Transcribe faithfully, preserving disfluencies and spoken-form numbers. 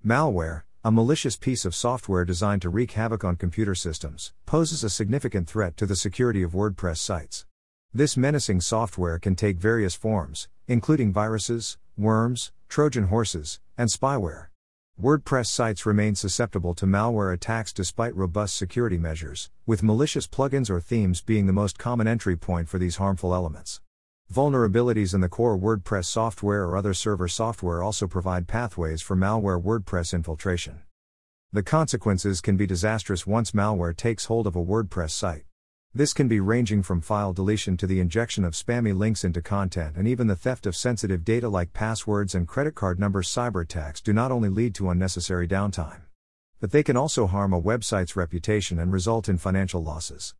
Malware, a malicious piece of software designed to wreak havoc on computer systems, poses a significant threat to the security of WordPress sites. This menacing software can take various forms, including viruses, worms, Trojan horses, and spyware. WordPress sites remain susceptible to malware attacks despite robust security measures, with malicious plugins or themes being the most common entry point for these harmful elements. Vulnerabilities in the core WordPress software or other server software also provide pathways for malware WordPress infiltration. The consequences can be disastrous once malware takes hold of a WordPress site. This can be ranging from file deletion to the injection of spammy links into content, and even the theft of sensitive data like passwords and credit card numbers. Cyber attacks do not only lead to unnecessary downtime, but they can also harm a website's reputation and result in financial losses.